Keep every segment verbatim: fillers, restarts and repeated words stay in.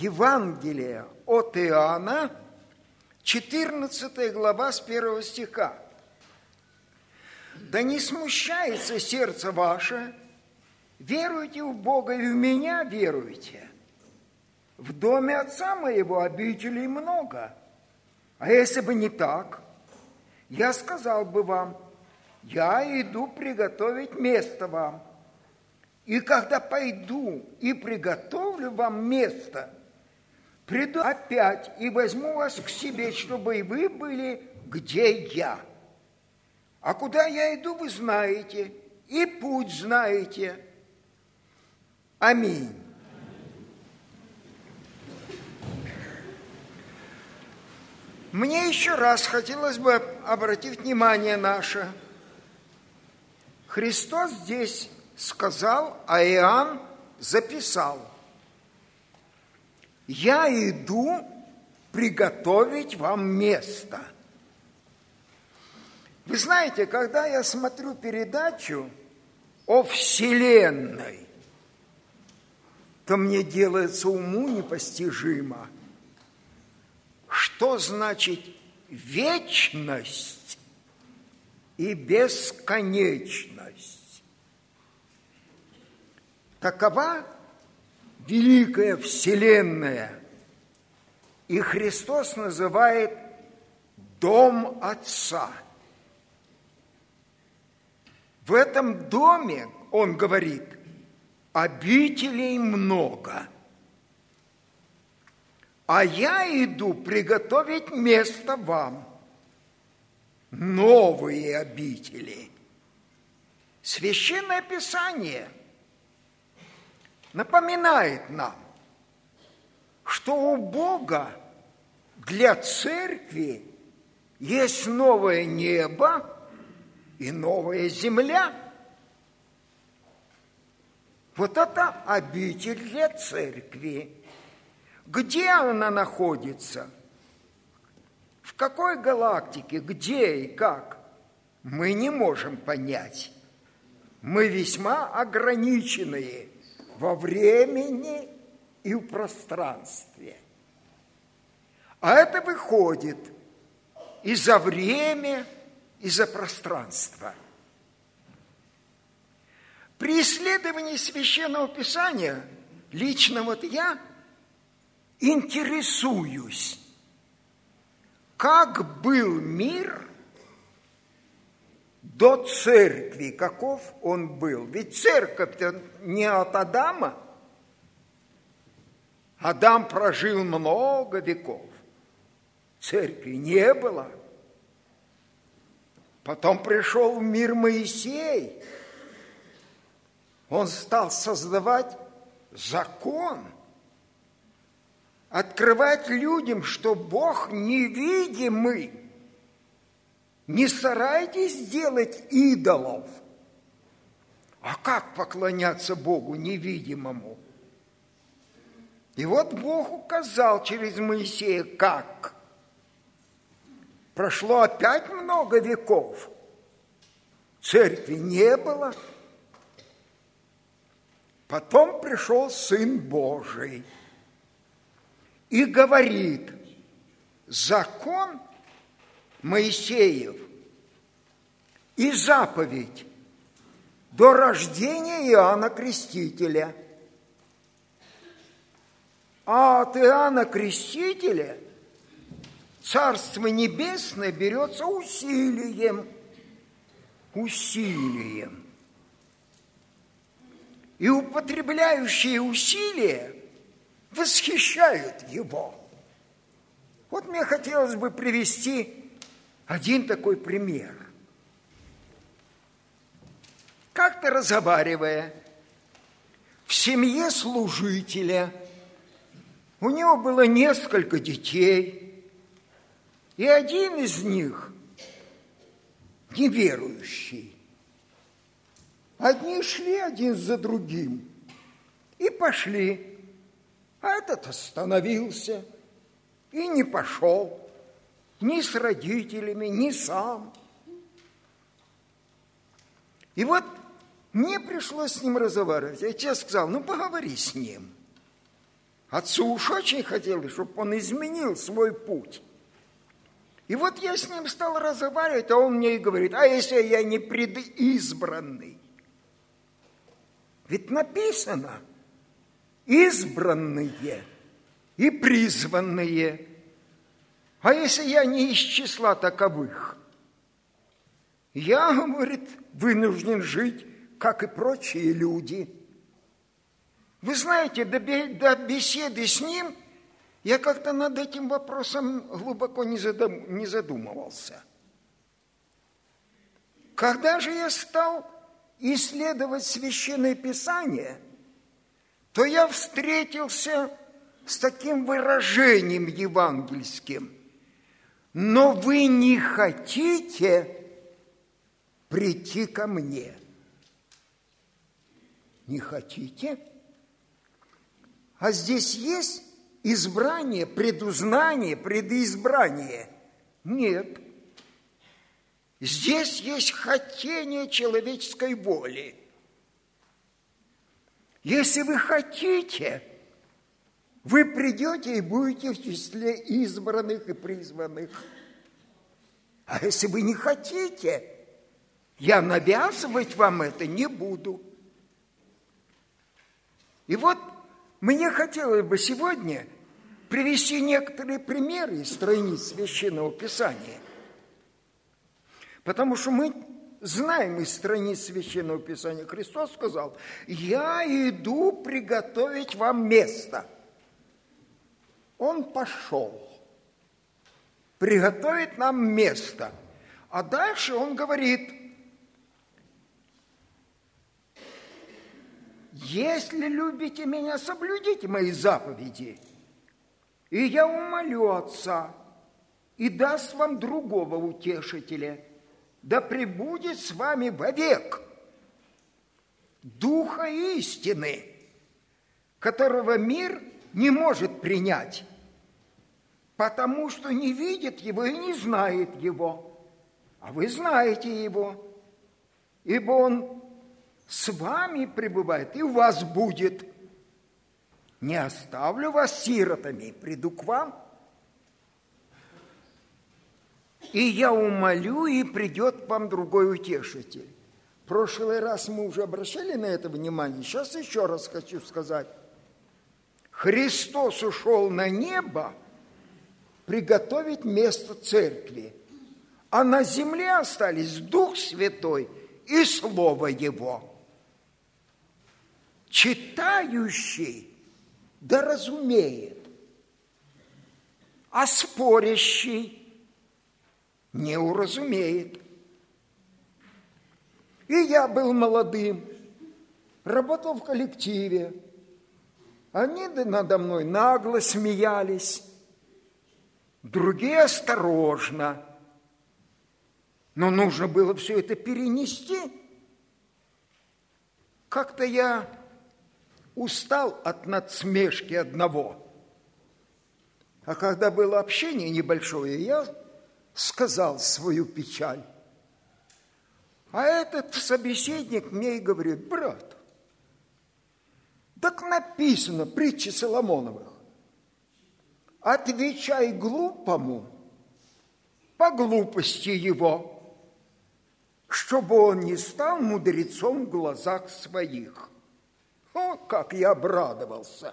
Евангелие от Иоанна, четырнадцатая глава с первого стиха. «Да не смущается сердце ваше, веруйте в Бога и в меня веруйте. В доме отца моего обителей много, а если бы не так, я сказал бы вам, я иду приготовить место вам. И когда пойду и приготовлю вам место, приду опять и возьму вас к себе, чтобы и вы были, где я. А куда я иду, вы знаете, и путь знаете. Аминь». Мне еще раз хотелось бы обратить внимание наше. Христос здесь сказал, а Иоанн записал: «Я иду приготовить вам место». Вы знаете, когда я смотрю передачу о Вселенной, то мне делается уму непостижимо, что значит вечность и бесконечность. Такова великая Вселенная, и Христос называет дом Отца. В этом доме, он говорит, обителей много, а я иду приготовить место вам, новые обители. Священное Писание напоминает нам, что у Бога для церкви есть новое небо и новая земля. Вот это обитель для церкви. Где она находится? В какой галактике? Где и как? Мы не можем понять. Мы весьма ограниченные во времени и в пространстве. А это выходит и за время, и за пространство. При исследовании Священного Писания лично вот я интересуюсь, как был мир до церкви, каков он был. Ведь церковь-то не от Адама. Адам прожил много веков. Церкви не было. Потом пришел в мир Моисей. Он стал создавать закон, открывать людям, что Бог невидимый. Не старайтесь делать идолов. А как поклоняться Богу невидимому? И вот Бог указал через Моисея, как. Прошло опять много веков. Церкви не было. Потом пришел Сын Божий и говорит: закон Моисеев и заповедь до рождения Иоанна Крестителя. А от Иоанна Крестителя Царство Небесное берется усилием. Усилием. И употребляющие усилия восхищают его. Вот мне хотелось бы привести один такой пример. Как-то разговаривая в семье служителя, у него было несколько детей, и один из них неверующий. Одни шли один за другим и пошли, а этот остановился и не пошел ни с родителями, ни сам. И вот мне пришлось с ним разговаривать. Я тебе сказал, ну поговори с ним. Отцу уж очень хотелось, чтобы он изменил свой путь. И вот я с ним стал разговаривать, а он мне и говорит: а если я не предизбранный? Ведь написано: избранные и призванные. А если я не из числа таковых? Я, говорит, вынужден жить, как и прочие люди. Вы знаете, до беседы с ним я как-то над этим вопросом глубоко не задумывался. Когда же я стал исследовать Священное Писание, то я встретился с таким выражением евангельским: «Но вы не хотите прийти ко мне». Не хотите? А здесь есть избрание, предузнание, предоизбрание? Нет. Здесь есть хотение человеческой воли. Если вы хотите, вы придете и будете в числе избранных и призванных. А если вы не хотите, я навязывать вам это не буду. И вот мне хотелось бы сегодня привести некоторые примеры из страниц Священного Писания. Потому что мы знаем из страниц Священного Писания, Христос сказал: «Я иду приготовить вам место». Он пошел приготовить нам место. А дальше он говорит: «Если любите меня, соблюдите мои заповеди, и я умолю Отца, и даст вам другого утешителя, да пребудет с вами вовек, Духа истины, которого мир не может принять, потому что не видит его и не знает его, а вы знаете его, ибо он с вами пребывает и у вас будет. Не оставлю вас сиротами, приду к вам, и я умолю, и придет к вам другой утешитель». В прошлый раз мы уже обращали на это внимание, сейчас еще раз хочу сказать. Христос ушел на небо приготовить место церкви, а на земле остались Дух Святой и Слово Его. Читающий да разумеет, а спорящий не уразумеет. И я был молодым, работал в коллективе. Они надо мной нагло смеялись, другие осторожно. Но нужно было все это перенести. Как-то я устал от надсмешки одного. А когда было общение небольшое, я сказал свою печаль. А этот собеседник мне и говорит: брат, так написано, притчи Соломоновых: отвечай глупому по глупости его, чтобы он не стал мудрецом в глазах своих. О, как я обрадовался!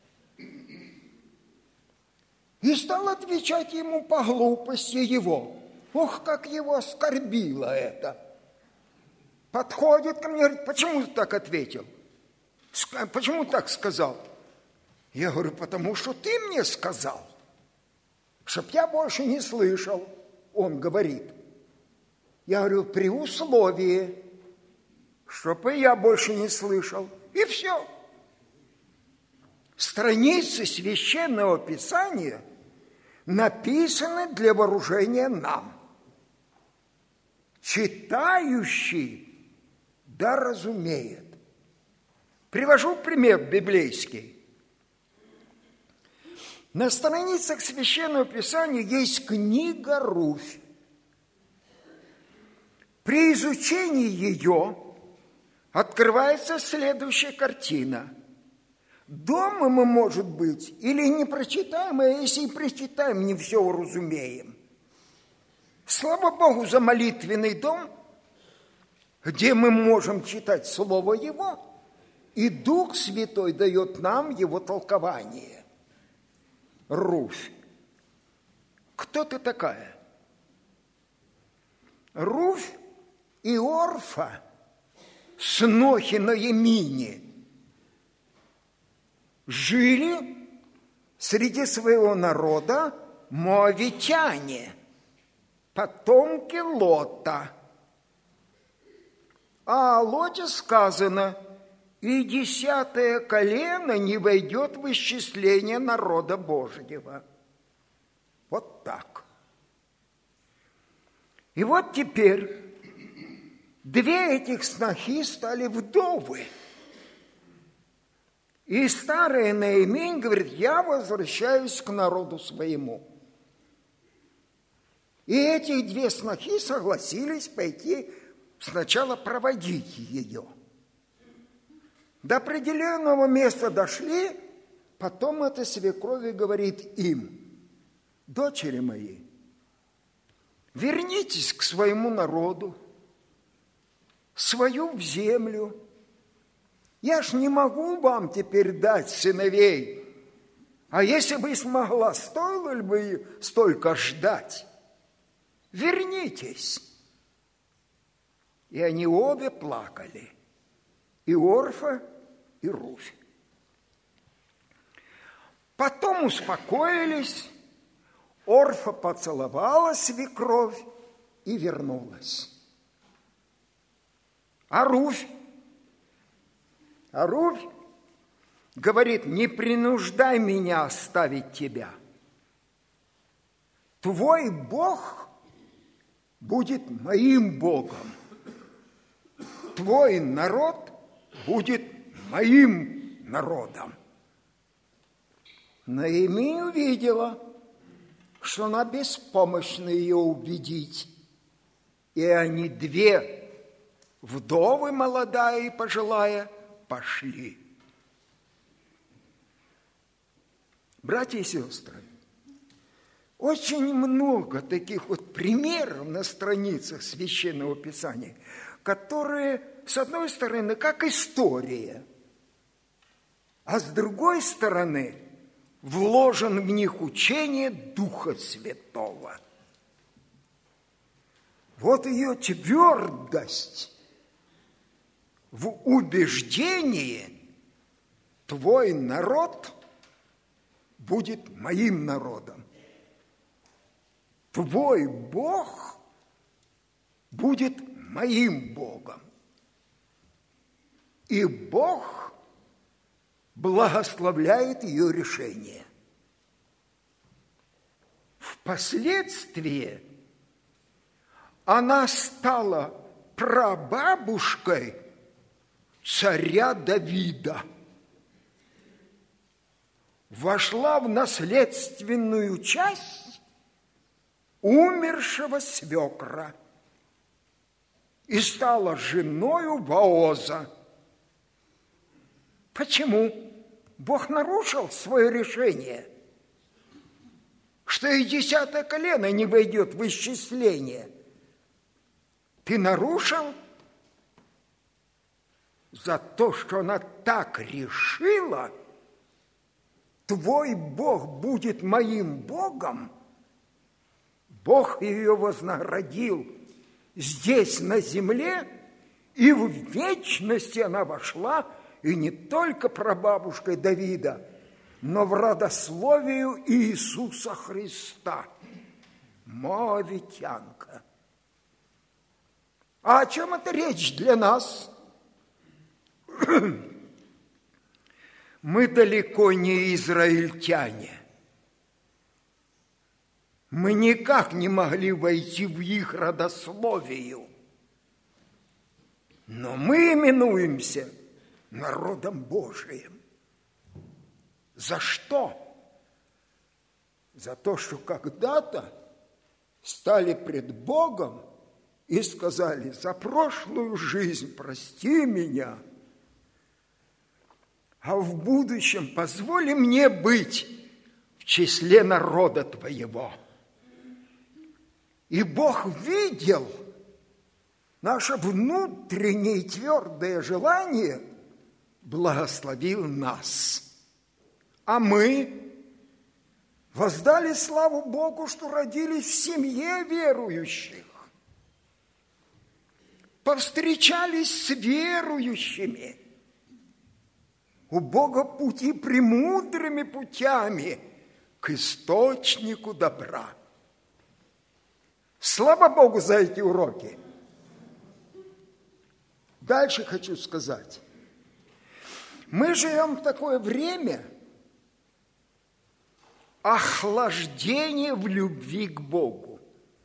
И стал отвечать ему по глупости его. Ох, как его оскорбило это! Подходит ко мне, говорит: почему ты так ответил? Почему так сказал? Я говорю: потому что ты мне сказал, чтоб я больше не слышал. Он говорит. Я говорю: при условии, чтоб и я больше не слышал. И все. Страницы Священного Писания написаны для вооружения нам. Читающий да разумеет. Привожу пример библейский. На страницах Священного Писания есть книга Руфь. При изучении ее открывается следующая картина. Дома мы, может быть, или не прочитаем, а если и прочитаем, не все уразумеем. Слава Богу за молитвенный дом, где мы можем читать Слово Его, и Дух Святой дает нам его толкование. Руфь. Кто ты такая? Руфь и Орфа, снохи Ноемини, жили среди своего народа моавитяне, потомки Лота. А о Лоте сказано: и десятое колено не войдет в исчисление народа Божьего. Вот так. И вот теперь две этих снохи стали вдовы. И старая Ноемень говорит: я возвращаюсь к народу своему. И эти две снохи согласились пойти сначала проводить ее. До определенного места дошли, потом эта свекровь говорит им: дочери мои, вернитесь к своему народу, свою в землю. Я ж не могу вам теперь дать сыновей, а если бы смогла, стоило ли бы столько ждать? Вернитесь. И они обе плакали, и Орфа, и Руфь. Потом успокоились, Орфа поцеловала свекровь и вернулась. А Руфь, а Руфь говорит: не принуждай меня оставить тебя. Твой Бог будет моим Богом. Твой народ будет моим народом. Ноемень увидела, что она беспомощна ее убедить. И они две, вдовы молодая и пожилая, пошли. Братья и сестры, очень много таких вот примеров на страницах Священного Писания, которые, с одной стороны, как история, а с другой стороны, вложен в них учение Духа Святого. Вот ее твердость в убеждении: твой народ будет моим народом. Твой Бог будет моим Богом. И Бог благословляет ее решение. Впоследствии она стала прабабушкой царя Давида, вошла в наследственную часть умершего свекра и стала женою Вооза. Почему? Бог нарушил свое решение, что и десятое колено не войдет в исчисление. Ты нарушил за то, что она так решила. Твой Бог будет моим Богом. Бог ее вознаградил здесь, на земле, и в вечности она вошла, и не только прабабушкой Давида, но в родословию Иисуса Христа. Моавитянка. А о чем это речь для нас? Мы далеко не израильтяне. Мы никак не могли войти в их родословию. Но мы именуемся народом Божиим. За что? За то, что когда-то стали пред Богом и сказали: за прошлую жизнь прости меня, а в будущем позволь мне быть в числе народа твоего. И Бог видел наше внутреннее твердое желание, благословил нас. А мы воздали славу Богу, что родились в семье верующих, повстречались с верующими. У Бога пути премудрыми путями к источнику добра. Слава Богу за эти уроки. Дальше хочу сказать. Мы живем в такое время охлаждения в любви к Богу.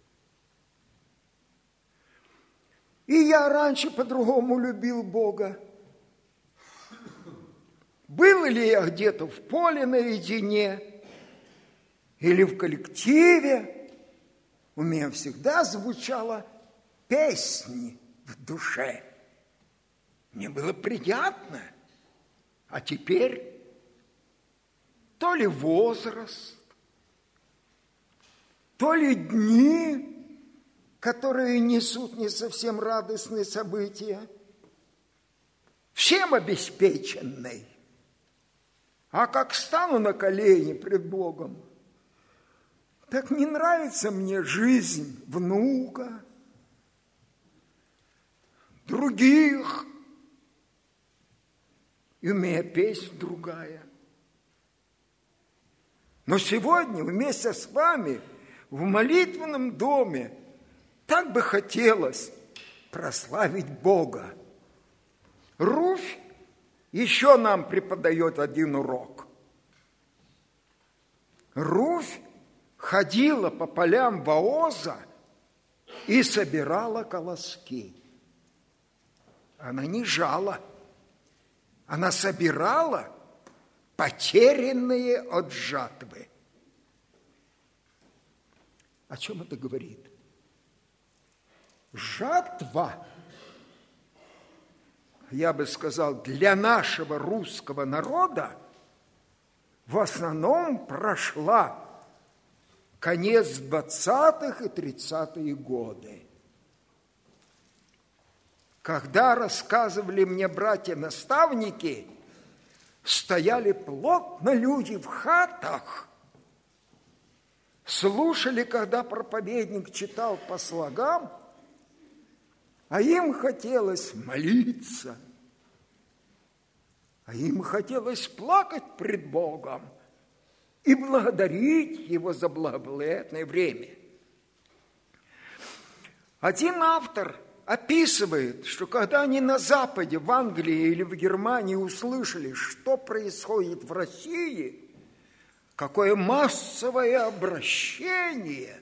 И я раньше по-другому любил Бога. Был ли я где-то в поле наедине или в коллективе, у меня всегда звучала песня в душе. Мне было приятно. А теперь то ли возраст, то ли дни, которые несут не совсем радостные события, всем обеспеченный. А как стану на колени пред Богом, так не нравится мне жизнь внука, других, и у меня песнь другая. Но сегодня вместе с вами в молитвенном доме так бы хотелось прославить Бога. Руфь еще нам преподает один урок. Руфь ходила по полям Вооза и собирала колоски. Она не жала, она собирала потерянные от жатвы. О чем это говорит? Жатва, я бы сказал, для нашего русского народа в основном прошла конец двадцатых и тридцатые годы. Когда рассказывали мне братья-наставники, стояли плотно люди в хатах, слушали, когда проповедник читал по слогам, а им хотелось молиться, а им хотелось плакать пред Богом и благодарить Его за благоприятное время. Один автор описывает, что когда они на Западе, в Англии или в Германии услышали, что происходит в России, какое массовое обращение,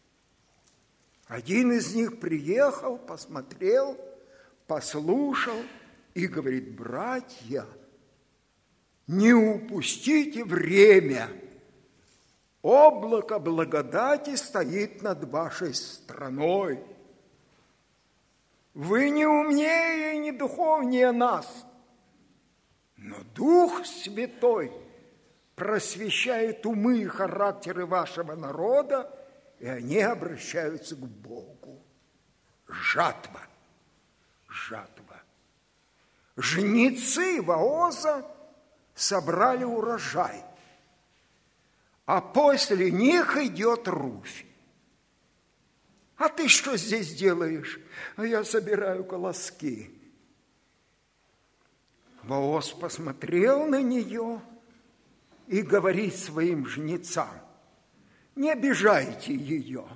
один из них приехал, посмотрел, послушал и говорит: братья, не упустите время, облако благодати стоит над вашей страной. Вы не умнее и не духовнее нас, но Дух Святой просвещает умы и характеры вашего народа, и они обращаются к Богу. Жатва, жатва. Жнецы Вооза собрали урожай, а после них идет Руфь. А ты что здесь делаешь? А я собираю колоски. Вооз посмотрел на нее и говорит своим жнецам: не обижайте ее.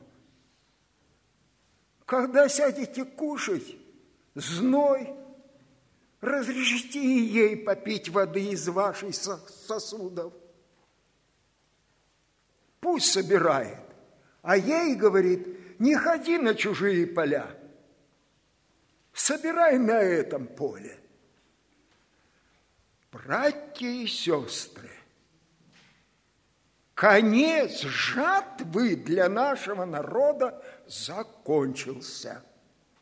Когда сядете кушать, зной, разрешите ей попить воды из ваших сосудов. Пусть собирает. А ей говорит: не ходи на чужие поля, собирай на этом поле. Братья и сестры, конец жатвы для нашего народа закончился.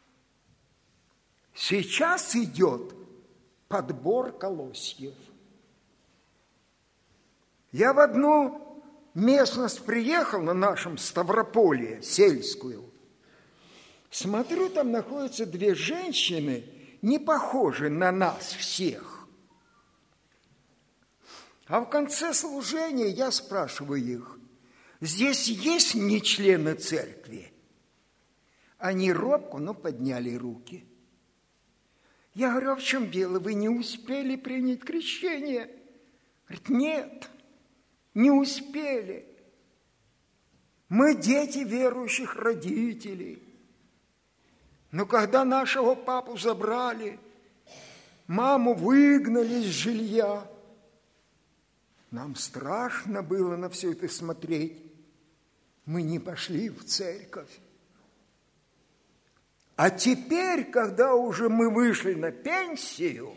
Сейчас идет подбор колосьев. Я в одну местность приехал на нашем Ставрополье, сельскую. Смотрю, там находятся две женщины, не похожие на нас всех. А в конце служения я спрашиваю их: здесь есть не члены церкви? Они робко, но подняли руки. Я говорю: а в чем дело? Вы не успели принять крещение? Говорит: нет, не успели. Мы дети верующих родителей. Но когда нашего папу забрали, маму выгнали из жилья, нам страшно было на все это смотреть. Мы не пошли в церковь. А теперь, когда уже мы вышли на пенсию,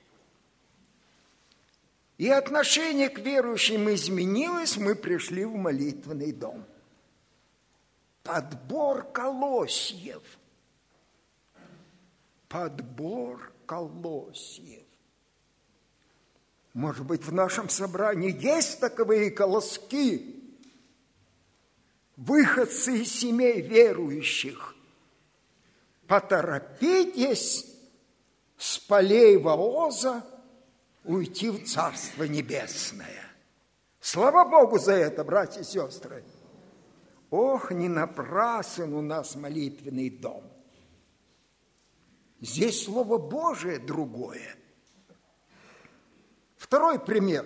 и отношение к верующим изменилось, мы пришли в молитвенный дом. Подбор колосьев. Подбор колосьев. Может быть, в нашем собрании есть таковые колоски, выходцы из семей верующих. Поторопитесь с полей Вооза уйти в Царство Небесное. Слава Богу за это, братья и сестры. Ох, не напрасен у нас молитвенный дом. Здесь Слово Божие другое. Второй пример.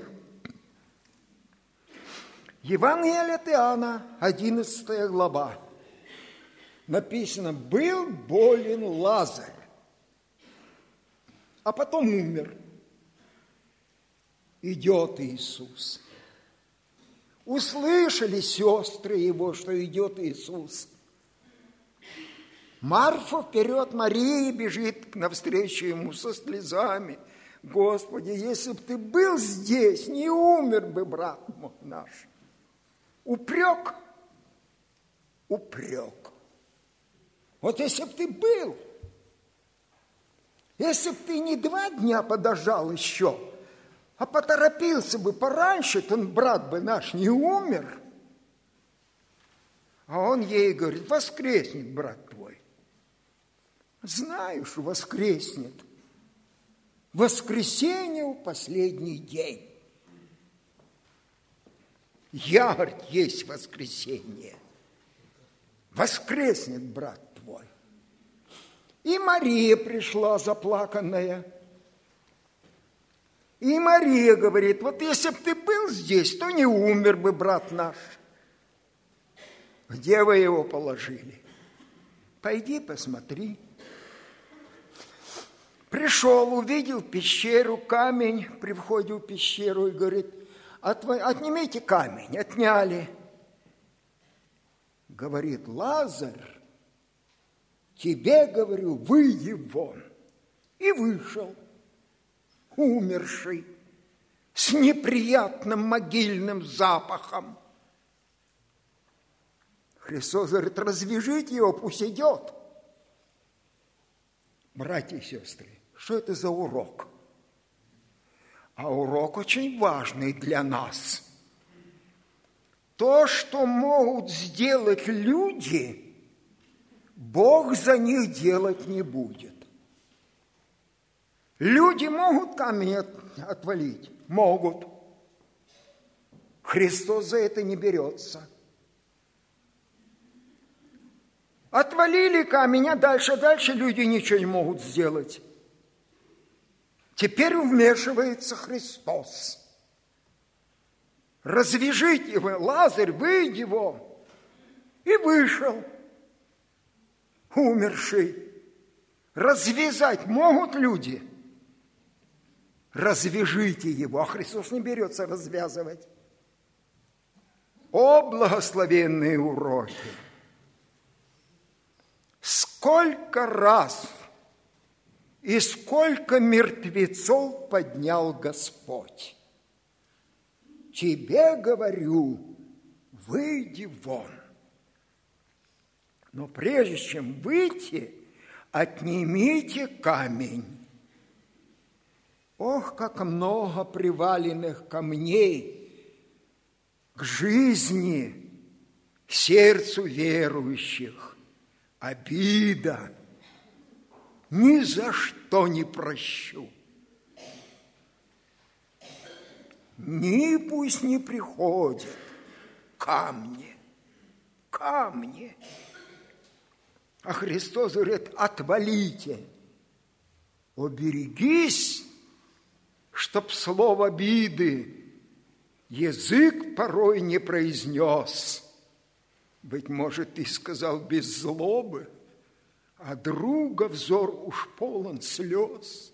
Евангелие от Иоанна, одиннадцатая глава. Написано: был болен Лазарь, а потом умер. Идет Иисус. Услышали сестры его, что идет Иисус. Марфа вперед, Мария бежит навстречу ему со слезами. Господи, если бы ты был здесь, не умер бы брат мой наш. Упрек, упрек. Вот если бы ты был, если бы ты не два дня подождал еще, а поторопился бы пораньше, то брат бы наш не умер. А он ей говорит: воскреснет брат твой. Знаю, что воскреснет. Воскресенье в последний день. Я, говорит, есть воскресенье. Воскреснет брат твой. И Мария пришла заплаканная. И Мария говорит: вот если бы ты был здесь, то не умер бы брат наш. Где вы его положили? Пойди посмотри. Пришел, увидел пещеру, камень при входе в пещеру и говорит: отнимите камень. Отняли. Говорит: Лазарь, тебе, говорю, выйди вон. И вышел, умерший, с неприятным могильным запахом. Христос говорит: развяжите его, пусть идет. Братья и сестры, что это за урок? А урок очень важный для нас. То, что могут сделать люди, Бог за них делать не будет. Люди могут камень отвалить? Могут. Христос за это не берется. Отвалили камень, а дальше, дальше люди ничего не могут сделать. Теперь вмешивается Христос. Развяжите его, Лазарь, выйди вон. И вышел, умерший. Развязать могут люди? Развяжите его, а Христос не берется развязывать. О, благословенные уроки! Сколько раз и сколько мертвецов поднял Господь. Тебе говорю, выйди вон. Но прежде чем выйти, отнимите камень. Ох, как много приваленных камней к жизни, сердцу верующих обида ни за что не прощу. Ни пусть не приходит ко мне, ко мне. А Христос говорит: отвалите, оберегись, чтоб слово обиды язык порой не произнес. Быть может, ты сказал без злобы, а друга взор уж полон слез.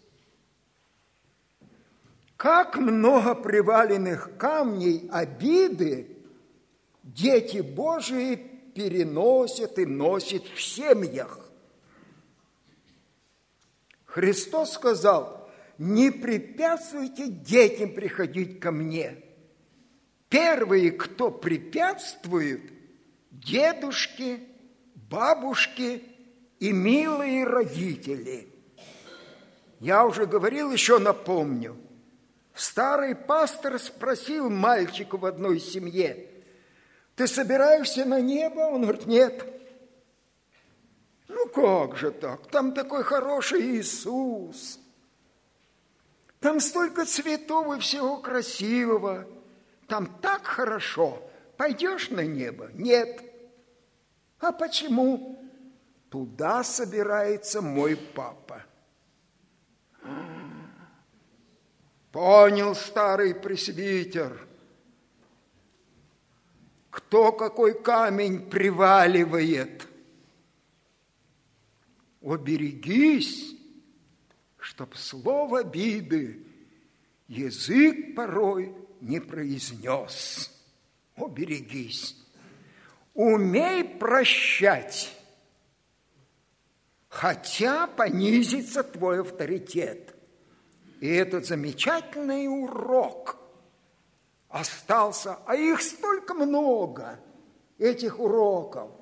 Как много приваленных камней обиды дети Божии переносят и носят в семьях. Христос сказал: не препятствуйте детям приходить ко мне. Первые, кто препятствует, дедушки, бабушки и милые родители. Я уже говорил, еще напомню. Старый пастор спросил мальчика в одной семье: ты собираешься на небо? Он говорит: нет. Ну как же так? Там такой хороший Иисус. Там столько цветов и всего красивого. Там так хорошо. Пойдешь на небо? Нет. А почему? Туда собирается мой папа. Понял старый пресвитер, кто какой камень приваливает. Оберегись, чтоб слово обиды язык порой не произнес. Оберегись. Умей прощать, хотя понизится твой авторитет. И этот замечательный урок остался, а их столько много, этих уроков.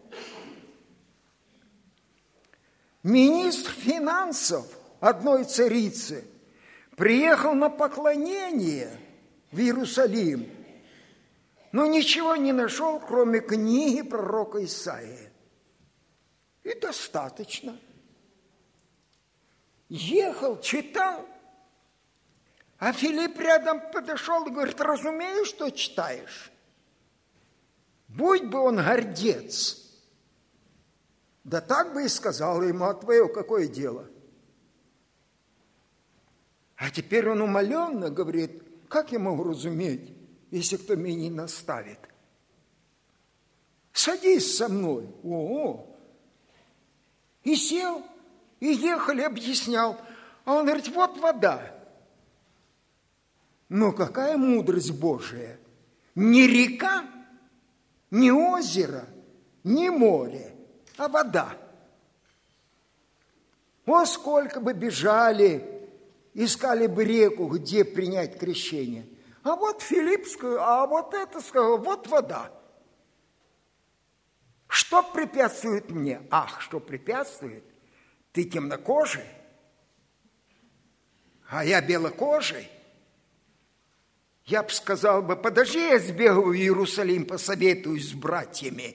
Министр финансов одной царицы приехал на поклонение в Иерусалим, но ничего не нашел, кроме книги пророка Исаии. И достаточно. Ехал, читал, а Филипп рядом подошел и говорит: разумею, что читаешь. Будь бы он гордец, да так бы и сказал ему: а твое какое дело? А теперь он умиленно говорит: как я могу разуметь, если кто меня не наставит? Садись со мной. О, и сел, и ехали, объяснял. А он говорит: вот вода. Но какая мудрость Божия! Не река, не озеро, не море, а вода. О, сколько бы бежали, искали бы реку, где принять крещение. А вот Филипп сказал, а вот это сказал, вот вода. Что препятствует мне? Ах, что препятствует? Ты темнокожий, а я белокожий. Я бы сказал бы: подожди, я сбегаю в Иерусалим, посоветуюсь с братьями.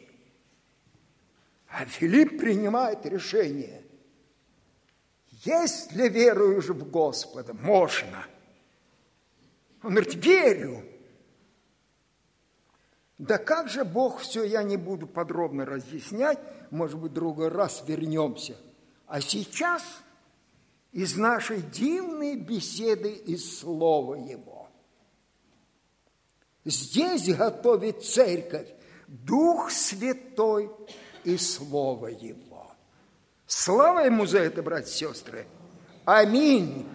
А Филипп принимает решение. Если веруешь в Господа, можно. Он говорит: верю. Да как же Бог, все я не буду подробно разъяснять, может быть, в другой раз вернемся. А сейчас из нашей дивной беседы из Слова Его. Здесь готовит Церковь Дух Святой и Слово Его. Слава Ему за это, братья и сестры! Аминь!